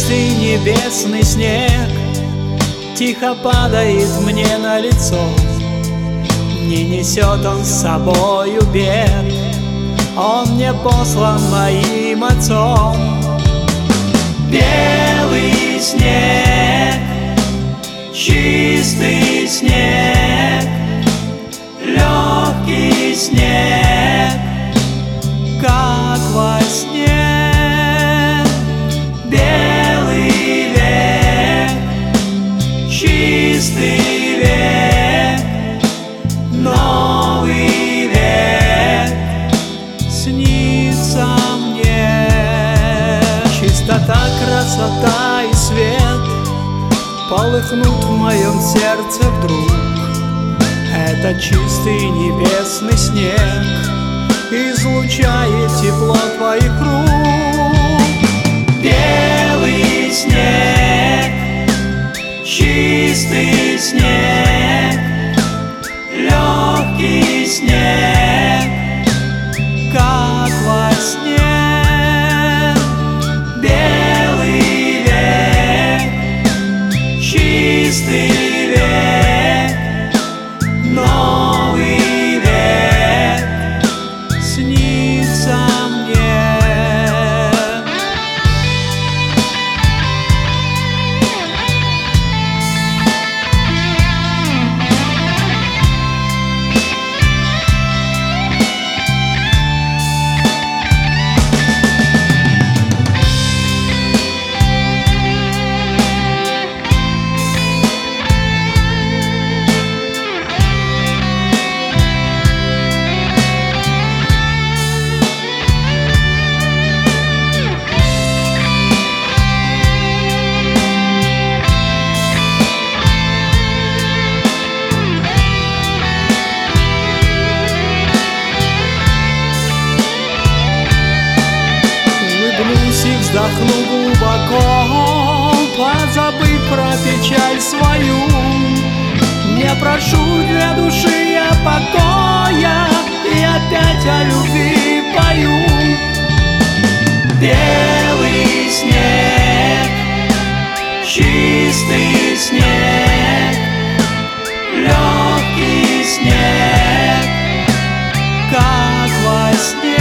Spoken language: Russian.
чистый небесный снег тихо падает мне на лицо. Не несет он с собою бед, он мне послан моим отцом. Белый снег, чистый снег, легкий снег, как во сне. Белый век, чистый век, новый век снится мне. Чистота, красота и свет полыхнут в моем сердце вдруг. Это чистый небесный снег излучает тепло твоих рук. Белый снег, чистый снег, легкий снег, как во сне. Белый век, чистый век, новый век снится мне. Вздохну глубоко, позабыв про печаль свою. Не прошу для души я покоя, и опять о любви пою. Белый снег, чистый снег, легкий снег, как во сне.